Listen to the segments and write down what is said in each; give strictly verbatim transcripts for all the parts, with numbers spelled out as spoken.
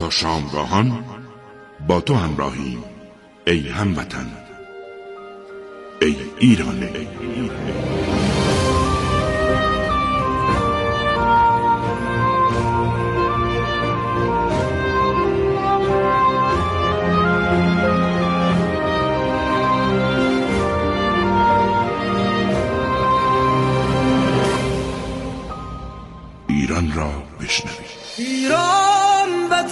تا شامگاهان با تو همراهیم ای هموطن، ای ایران. ای ایران. ایران را بشنوید. ایران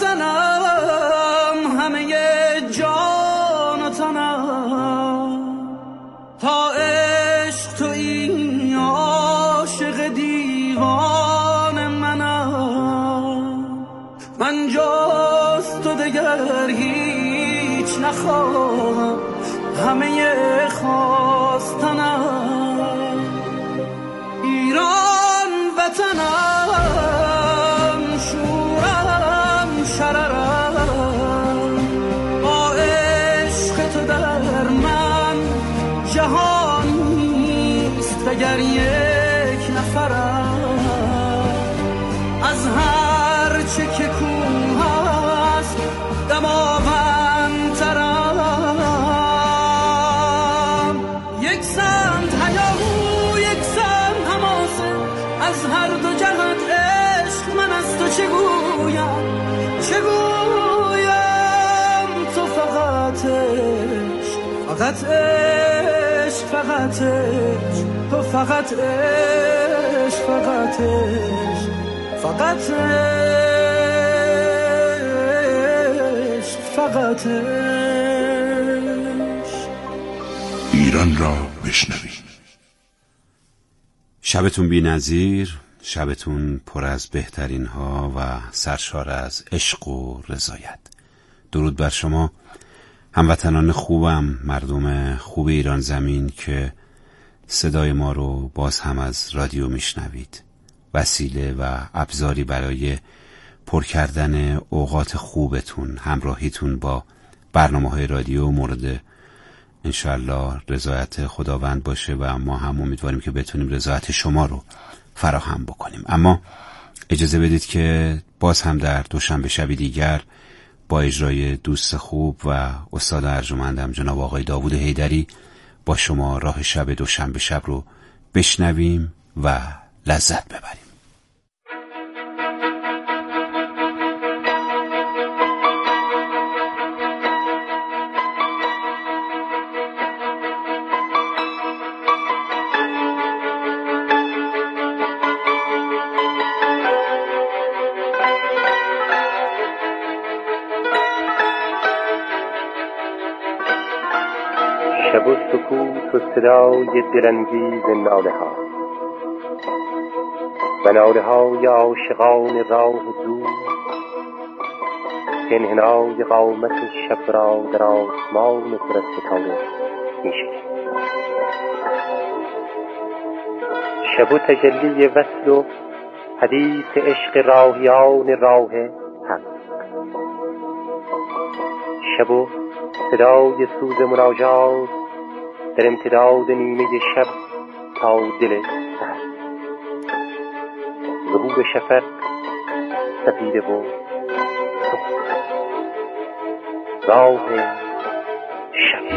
وطنم، همه جان و تنم، تا عشق تو این عاشق دیوان منم. من جز تو دگر هیچ نخواهم، همه خواستنم. ایران وطنم، شورم شررم، با عشق تو در من جهان نیست اگر یک نفرم. از هر چه که کوه است دماوندترم. یک سمت هیاهو، یک سمت حماسه، از هر دو جهت عشق من از تو چه گویم، چه گویم. تو فقط عشق، فقط عشق، فقط عشق، تو فقط عشق، فقط عشق، فقط عشق، فقط عشق. ایران را بشنوید. شبتون بی نظیر، شبتون پر از بهترین ها و سرشار از عشق و رضایت. درود بر شما هموطنان خوبم، مردم خوب ایران زمین که صدای ما رو باز هم از رادیو میشنوید. وسیله و ابزاری برای پر کردن اوقات خوبتون، همراهیتون با برنامه‌های رادیو مورد انشالله رضایت خداوند باشه و ما هم امیدواریم که بتونیم رضایت شما رو فراهم بکنیم. اما اجازه بدید که باز هم در دوشنبه شبی دیگر با اجرای دوست خوب و استاد ارجمندم جناب آقای داوود حیدری با شما راه شب دوشنبه شب رو بشنویم و لذت ببریم. شب و سکوت و صدای دلانگیز ناله ها و ناله های عاشقان راه دور که انحنای قامت شب را در آسمان پر از ستاره می‌شکند. شب و تجلی وصل و حدیث عشق راهیان راه حق. شب و صدای سوز مناجات در امتداد نیمه شب تا دل سحر. ظهور شفق سپیده و سخت راه شب.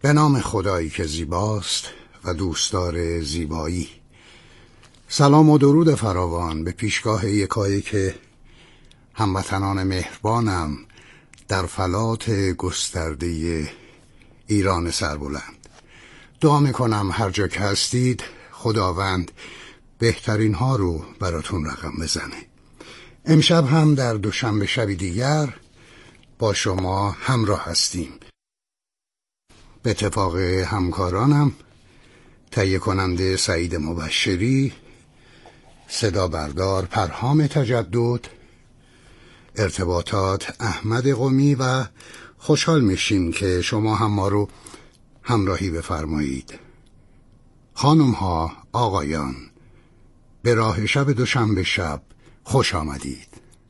به نام خدایی که زیباست و دوستدار زیبایی. سلام و درود فراوان به پیشگاه یکایک هموطنان مهربانم در فلات گسترده ایران سربلند. دعا میکنم هر جا که هستید خداوند بهترین ها رو براتون رقم بزنه. امشب هم در دوشنبه شبی دیگر با شما همراه هستیم. به اتفاق همکارانم تهیه کننده سعید مبشری، صدا بردار پرهام تجدد، ارتباطات احمد قمی و خوشحال میشیم که شما هم ما رو همراهی بفرمایید. خانم ها، آقایان، به راه شب دوشنبه شب خوش آمدید.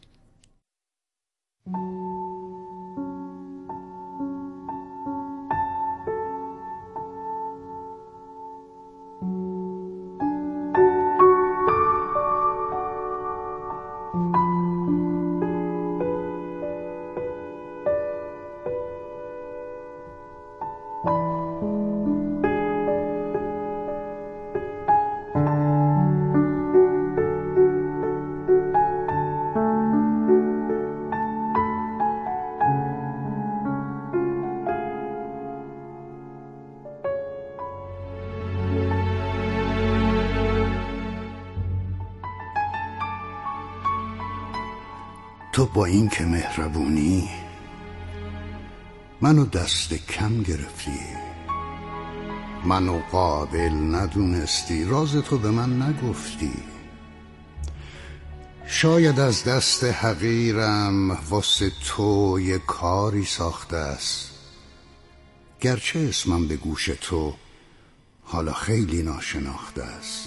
تو با این که مهربونی منو دست کم گرفتی، منو قابل ندونستی، راز تو به من نگفتی. شاید از دست حقیرم واسه تو یه کاری ساخته است، گرچه اسمم به گوش تو حالا خیلی ناشناخته است.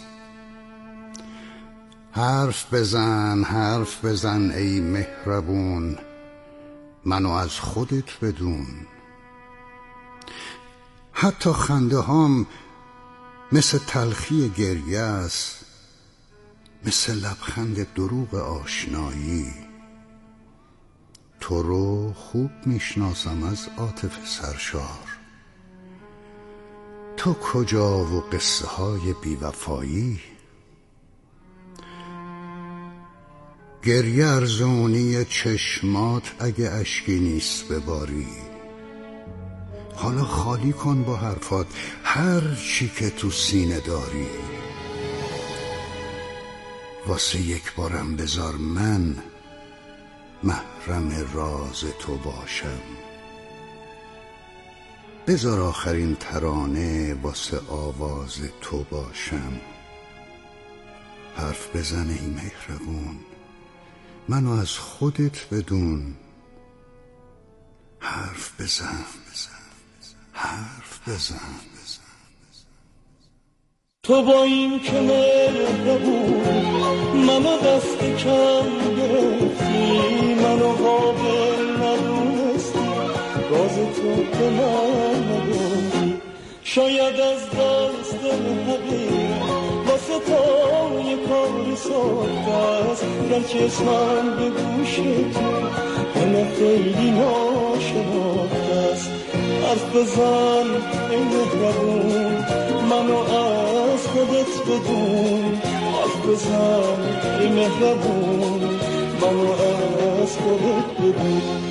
حرف بزن حرف بزن ای مهربون، منو از خودت بدون. حتی خنده هام مثل تلخی گریه است، مثل لبخند دروغ آشنایی. تو رو خوب میشناسم از عاطفه سرشار، تو کجا و قصه های بیوفایی. گریه ارزونی چشمات اگه اشکی نیست بباری. حالا خالی کن با حرفات هر چی که تو سینه داری. واسه یک بارم بذار من محرم راز تو باشم. بذار آخرین ترانه واسه آواز تو باشم. حرف بزن ای مهربون، منو از خودت بدون. حرف بزن حرف بزن. تو با این که مهربون منو دست کم گرفتی، منو قابل ندونستی، راز تو به من نگفتی. شاید از دست حقیرم واسه تو یه کاری ساخته است، گرچه اسمم به گوش تو همه خیلی ناشناخته است. حرف بزن ای مهربون، منو از خودت بدون. حرف بزن ای مهربون، منو از خودت بدون.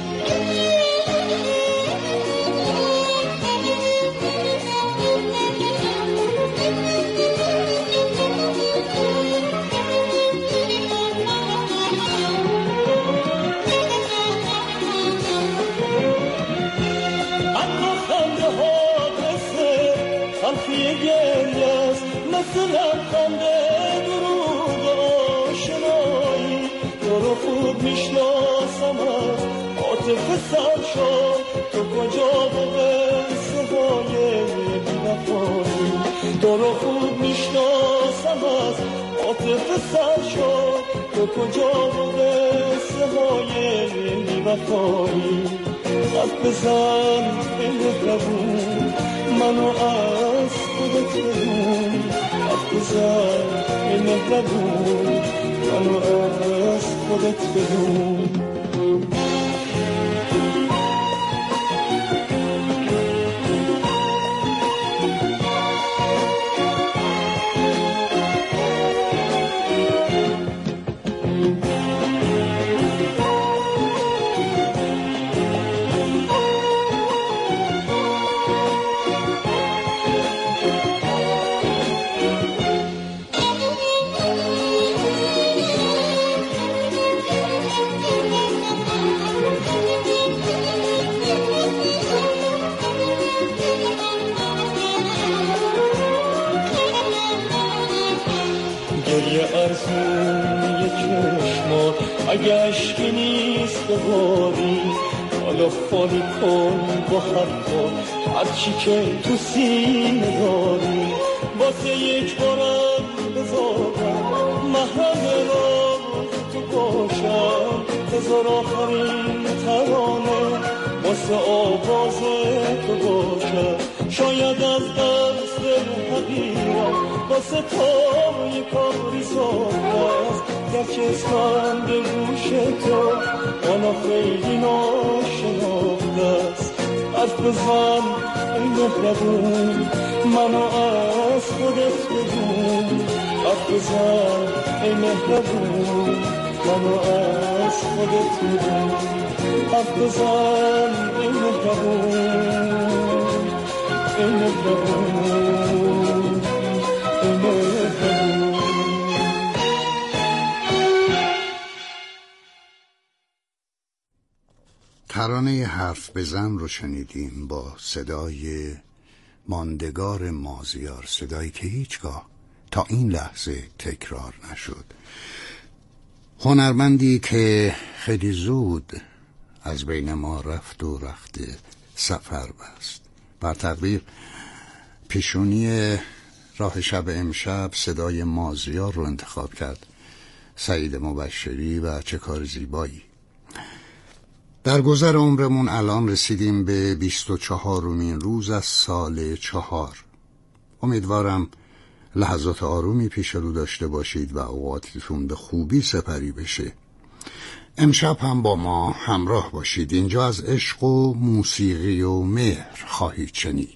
تلخی گریه است مثل لبخنده دروغ آشنایی. تو رو خوب میشناسم از عاطفه سرشار، تو کجا و قصه های بی‌وفایی. تو رو خوب میشناسم از عاطفه سرشار، تو کجا و قصه های بی‌وفایی. حرف بزن ای مهربون، منو از خودت بدون. حرف بزن ای مهربون، منو از خودت بدون. چشمات اگه عشقی نیست بباری حالا خالی کن با حرفات هرچی که تو سینه داری واسه یک بارم بذارم محرم راز تو باشم بذار آخرین ترانه واسه آواز تو باشم شاید از دست حقیرم واسه تا یک کاری ساده است گرچه اسمم به گوش تو انا خیلی ناشناخته است حرف بزن ای مهربون منو از خودت بدون حرف بزن ای مهربون منو از خودت بدون حرف بزن ای مهربون ای مهربون ای مهربون. ترانه حرف بزن رو شنیدیم با صدای ماندگار مازیار، صدایی که هیچگاه تا این لحظه تکرار نشد. هنرمندی که خیلی زود از بین ما رفت و رخت سفر بست. بر تقدیر پیشونی راه شب امشب صدای مازیار رو انتخاب کرد سعید مبشری و چه کار زیبایی. در گذر عمرمون الان رسیدیم به بیست و چهارمین روز از سال چهار. امیدوارم لحظات آرومی پیش رو داشته باشید و اوقاتتون به خوبی سپری بشه. امشب هم با ما همراه باشید. اینجا از عشق و موسیقی و مهر خواهید شنید.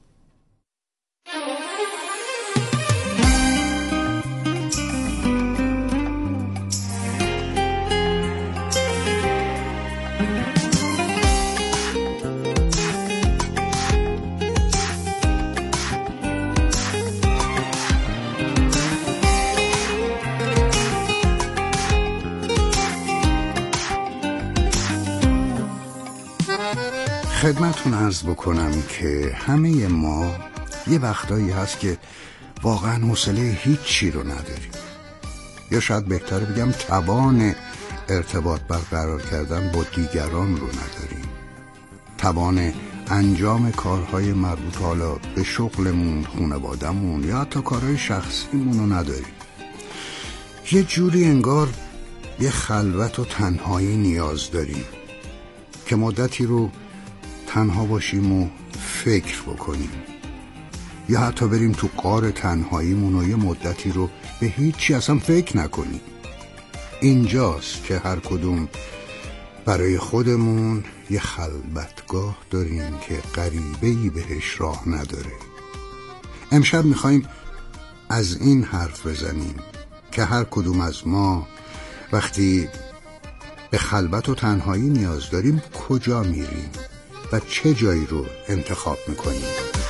خدمتون عرض بکنم که همه ما یه وقتایی هست که واقعا حوصله هیچی رو نداریم، یا شاید بهتره بگم توان ارتباط برقرار کردن با دیگران رو نداریم، توان انجام کارهای مربوط حالا به شغلمون، خانواده‌مون یا حتی کارهای شخصیمون رو نداریم. یه جوری انگار یه خلوت و تنهایی نیاز داریم که مدتی رو تنها باشیم و فکر بکنیم، یا حتی بریم تو غار تنهاییمون و یه مدتی رو به هیچی اصلا فکر نکنیم. اینجاست که هر کدوم برای خودمون یه خلوتگاه داریم که غریبه‌ای بهش راه نداره. امشب میخوایم از این حرف بزنیم که هر کدوم از ما وقتی به خلوت و تنهایی نیاز داریم کجا میریم و چه جایی رو انتخاب میکنیم.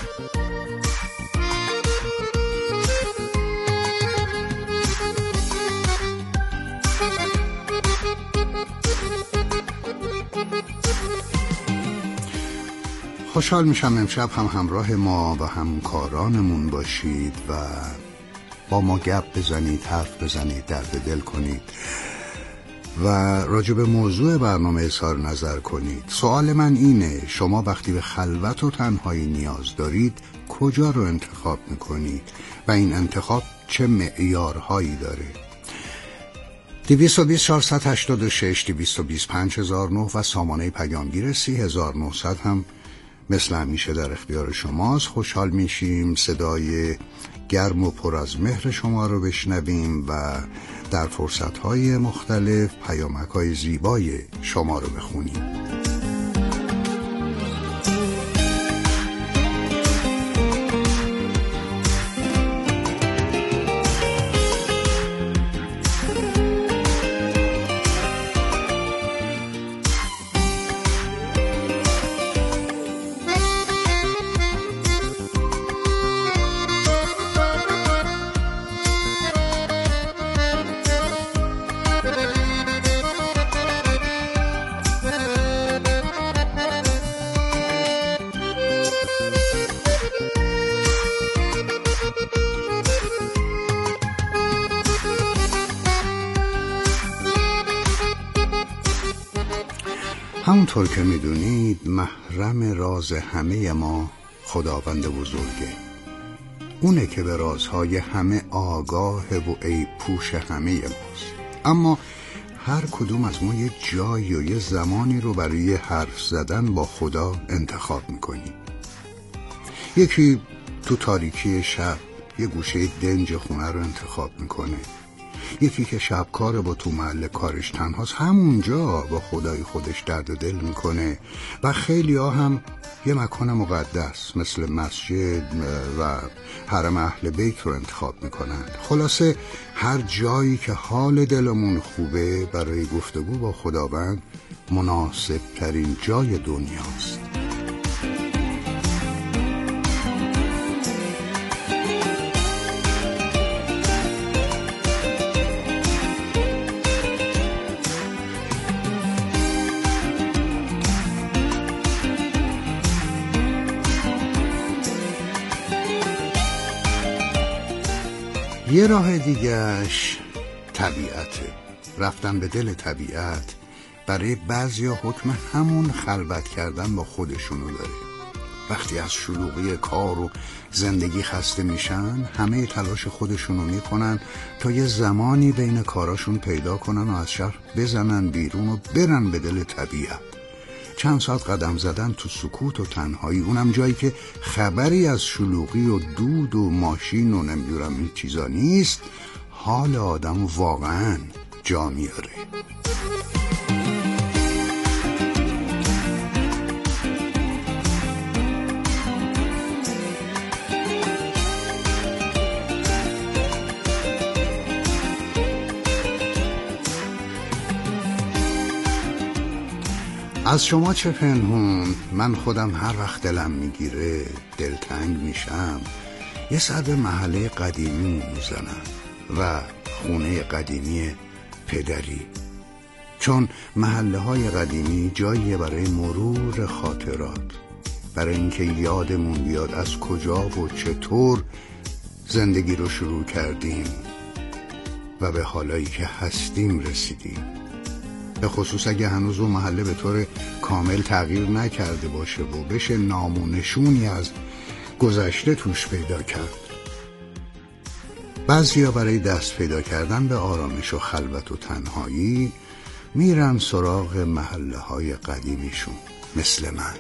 خوشحال میشم امشب هم همراه ما و همکارانمون باشید و با ما گپ بزنید، حرف بزنید، درد دل کنید و راجع به موضوع برنامه اظهار نظر کنید. سوال من اینه، شما وقتی به خلوت و تنهایی نیاز دارید کجا رو انتخاب میکنید و این انتخاب چه معیارهایی داره؟ دویست و بیست چهارصد و هشتاد و شش دویست و بیست پنج هزار و نه و سامانه پیامگیر سی هزار و نهصد هم مثل همیشه در اختیار شماست. خوشحال میشیم صدای گرم و پر از مهر شما رو بشنویم و در فرصت‌های مختلف پیامک‌های زیبای شما رو بخونیم. همونطور که میدونید محرم راز همه ما خداوند بزرگه. اونه که به رازهای همه آگاه و عیب پوش همه ماست. اما هر کدوم از ما یه جایی و یه زمانی رو برای حرف زدن با خدا انتخاب میکنیم. یکی تو تاریکی شب یه گوشه دنج خونه رو انتخاب میکنه. یکی که شبکاره با تو محل کارش تنهاست همونجا با خدای خودش درد دل میکنه و خیلی ها هم یه مکان مقدس مثل مسجد و حرم اهل بیت رو انتخاب میکنن. خلاصه هر جایی که حال دلمون خوبه برای گفتگو با خداوند مناسب ترین جای دنیاست. یه راه دیگهش طبیعته. رفتن به دل طبیعت برای بعضیا حکم همون خلوت کردن با خودشونو داره. وقتی از شلوغی کار و زندگی خسته میشن همه تلاش خودشونو میکنن تا یه زمانی بین کاراشون پیدا کنن و از شهر بزنن بیرون و برن به دل طبیعت. چند ساعت قدم زدن تو سکوت و تنهایی، اونم جایی که خبری از شلوغی و دود و ماشین و نمیدونم این چیزا نیست، حال آدم واقعا جا میاره. از شما چه پنهون، من خودم هر وقت دلم میگیره دلتنگ میشم یه سر به محله قدیمی میزنم و خونه قدیمی پدری، چون محله های قدیمی جاییه برای مرور خاطرات، برای اینکه یادمون بیاد از کجا و چطور زندگی رو شروع کردیم و به حالایی که هستیم رسیدیم. به خصوص اگه هنوز اون محله به طور کامل تغییر نکرده باشه و بشه نام و نشونی از گذشته توش پیدا کرد. بعضیا برای دست پیدا کردن به آرامش و خلوت و تنهایی میرن سراغ محله های قدیمیشون، مثل من.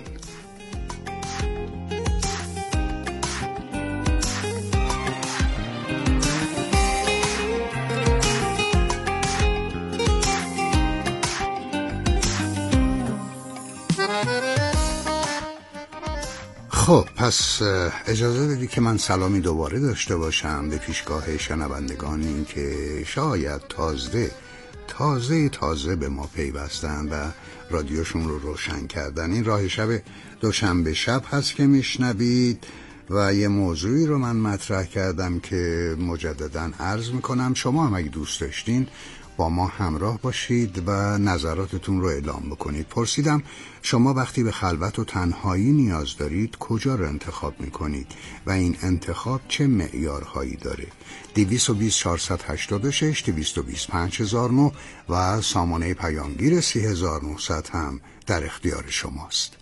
خب پس اجازه بدید که من سلامی دوباره داشته باشم به پیشگاه شنوندگانی که شاید تازه تازه تازه به ما پیوستن و رادیوشون رو روشن کردن. این راه شب دوشنبه شب هست که میشنوید و یه موضوعی رو من مطرح کردم که مجدداً عرض میکنم. شما هم اگه دوست داشتین با ما همراه باشید و نظراتتون رو اعلام بکنید. پرسیدم شما وقتی به خلوت و تنهایی نیاز دارید کجا رو انتخاب میکنید و این انتخاب چه معیارهایی داره؟ دویست و بیست چهارصد و هشتاد و شش دویست و بیست پنج هزار و نه و سامانه پیامگیر سی هزار و نهصد هم در اختیار شماست.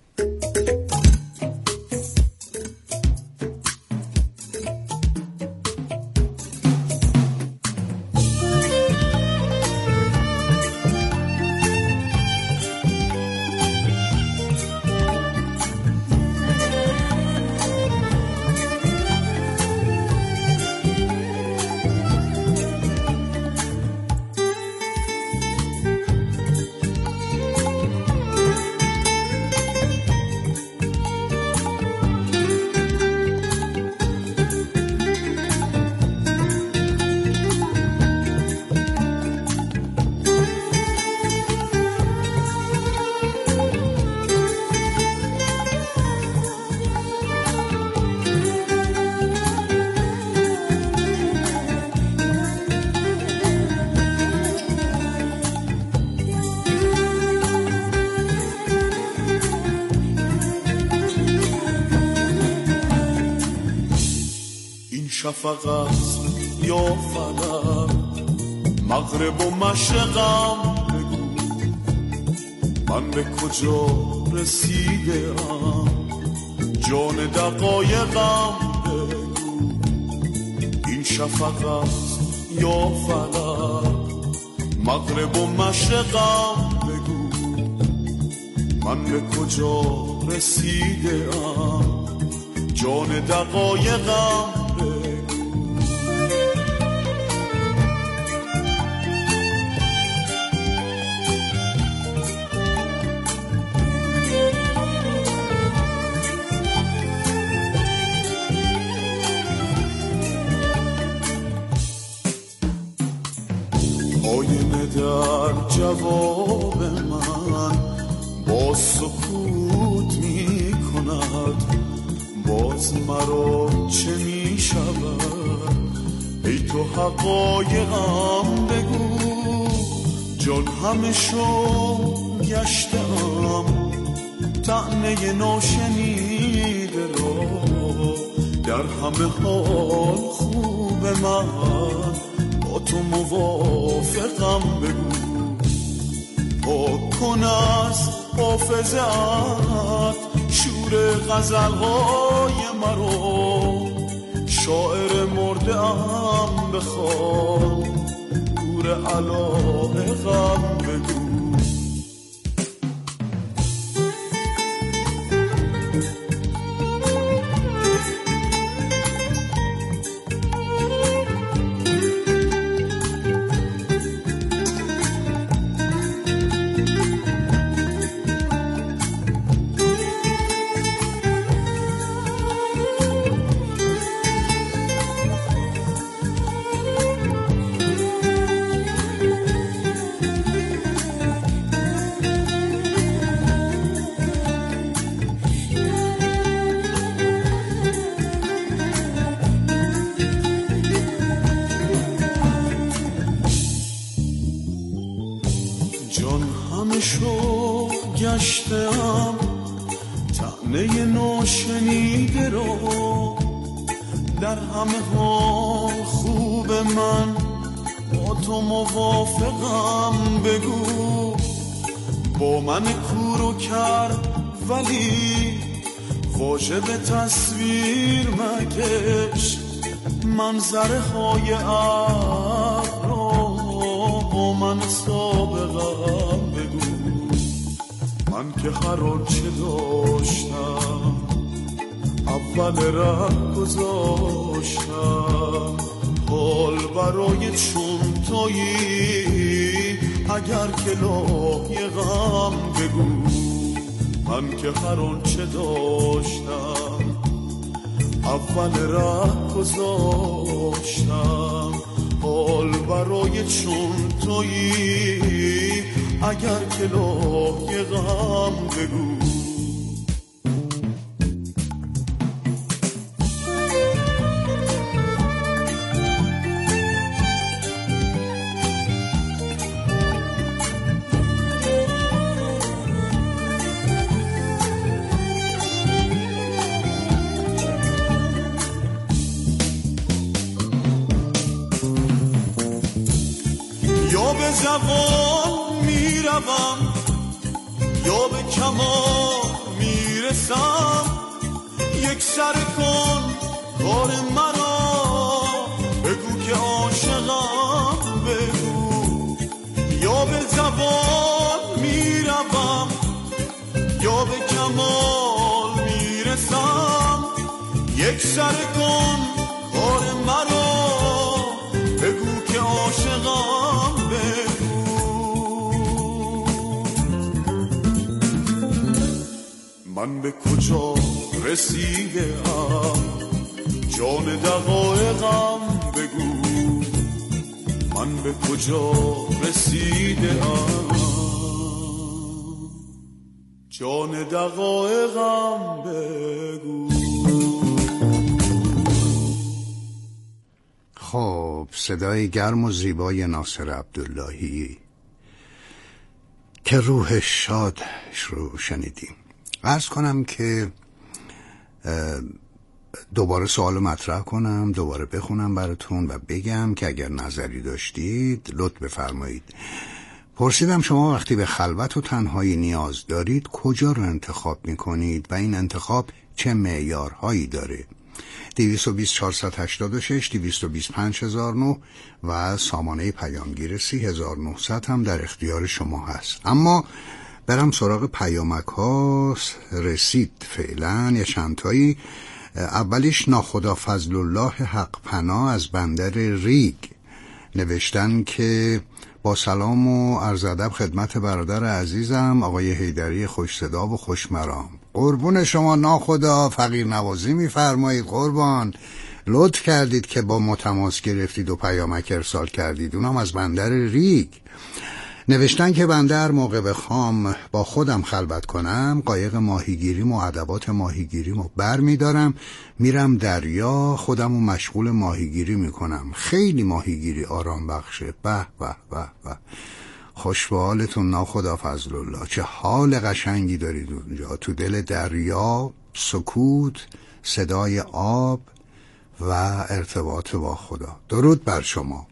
شفق است یا فلک، مغرب و مشرقم بگو، من به کجا رسیدم جان دقایقم بگو این شفق است یا فلک مغرب و مشرقم بگو من به کجا رسیدم جان دقایقم آینه در جواب من با سکوت می کند باز مرا چه می شود ای تو حقایقم بگو جان همه شو گشتم طعنه ناشنیده را در همه حال خوب من با تو موافقم بگو پاک کن از حافظت شور غزلهای مرا شاعر مرده ام بخوان گور علایقم بگو گشتم طعنه ناشنیده را در همه حال خوب من با تو موافقم بگو با من کورو کرد ولی واژه به تصویر مکش منظره های ابر را با من سابقم بگو من که هر آنچه داشتم اول ره گذاشتم حال برای چون تویی اگر که لایقم بگو من که هر آنچه داشتم اول ره گذاشتم حال برای چون تویی اگر که لایقم بگو یا به زبان میروم یا به کمال میرسم یک سر کن کار مرا بگو که عاشقم بگو یا به زبان میروم یا به کمال میرسم یک سر کن کار مرا بگو که عاشقم بگو من به کجا رسیدم جان دقایقم بگو من به کجا رسیدم جان دقایقم بگو. خب صدای گرم و زیبای ناصر عبداللهی که روح شادش رو شنیدیم. عرض کنم که دوباره سوالو مطرح کنم، دوباره بخونم براتون و بگم که اگر نظری داشتید لطف بفرمایید پرسیدم شما وقتی به خلوت و تنهایی نیاز دارید کجا رو انتخاب میکنید و این انتخاب چه معیارهایی داره؟ دویست و بیست چهارصد و هشتاد و شش، دویست و بیست پنج هزار و نه و سامانه پیامگیر سی هزار و نهصد هم در اختیار شما هست. اما برم سراغ پیامک ها رسید فعلا یه چندتایی. اولیش ناخدا فضل الله حق پناه از بندر ریگ نوشتن که با سلام و عرض ادب خدمت برادر عزیزم آقای حیدری خوش صدا و خوش مرام. قربون شما ناخدا، فقیر نوازی میفرمایید قربان. لطف کردید که با ما تماس گرفتید و پیامک ارسال کردید، اونم از بندر ریگ. نوشتن که بنده هر موقع بخوام با خودم خلوت کنم قایق ماهیگیریم و ادوات ماهیگیریم و بر میدارم میرم دریا، خودم رو مشغول ماهیگیری میکنم. خیلی ماهیگیری آرام بخشه. به به به به. خوش به حالتون ناخدا فضل الله. چه حال قشنگی دارید اونجا تو دل دریا، سکوت، صدای آب و ارتباط با خدا. درود بر شما.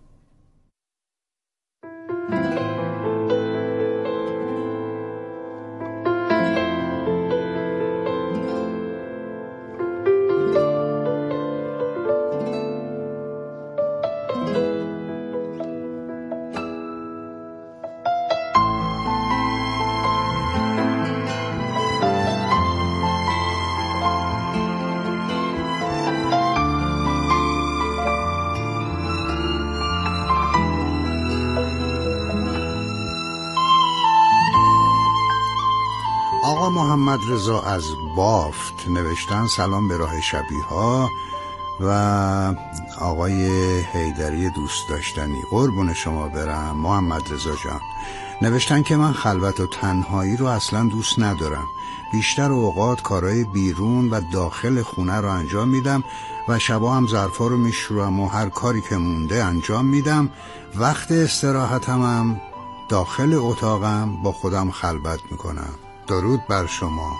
آقا محمد رضا از بافت نوشتن سلام به راه شبیها و آقای حیدری دوست داشتنی. قربون شما برم محمد رضا جان. نوشتن که من خلوت و تنهایی رو اصلا دوست ندارم، بیشتر اوقات کارهای بیرون و داخل خونه رو انجام میدم و شبا هم ظرفا رو میشورم و هر کاری که مونده انجام میدم. وقت استراحتم هم داخل اتاقم با خودم خلوت میکنم. درود بر شما.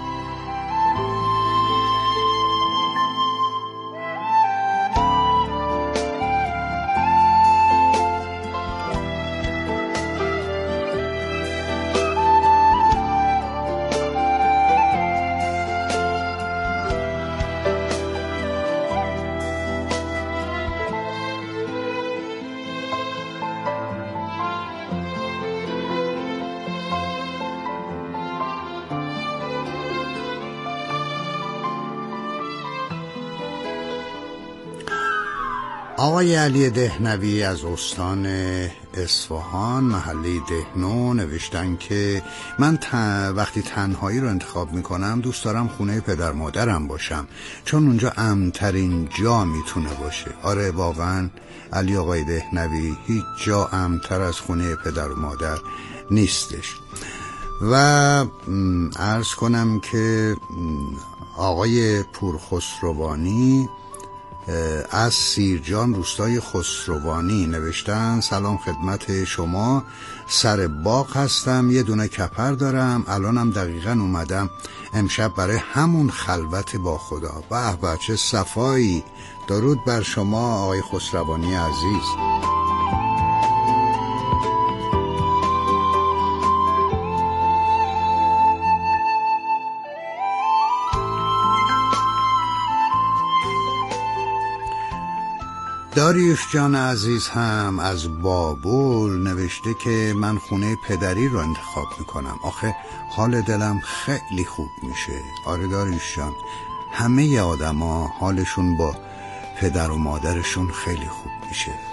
آقای علی دهنوی از استان اصفهان محله دهنو نوشتن که من تن... وقتی تنهایی رو انتخاب میکنم دوست دارم خونه پدر مادرم باشم، چون اونجا امن‌ترین جا میتونه باشه. آره واقعا علی آقای دهنوی، هیچ جا امن‌تر از خونه پدر و مادر نیستش. و عرض کنم که آقای پورخسروانی از سیرجان روستای خسروانی نوشتن سلام خدمت شما، سر باغ هستم، یه دونه کپر دارم، الانم دقیقاً اومدم امشب برای همون خلوت با خدا. به به چه صفایی. درود بر شما آقای خسروانی عزیز. داریوش جان عزیز هم از بابل نوشته که من خونه پدری رو انتخاب میکنم، آخه حال دلم خیلی خوب میشه. آره داریوش جان، همه آدم ها حالشون با پدر و مادرشون خیلی خوب میشه.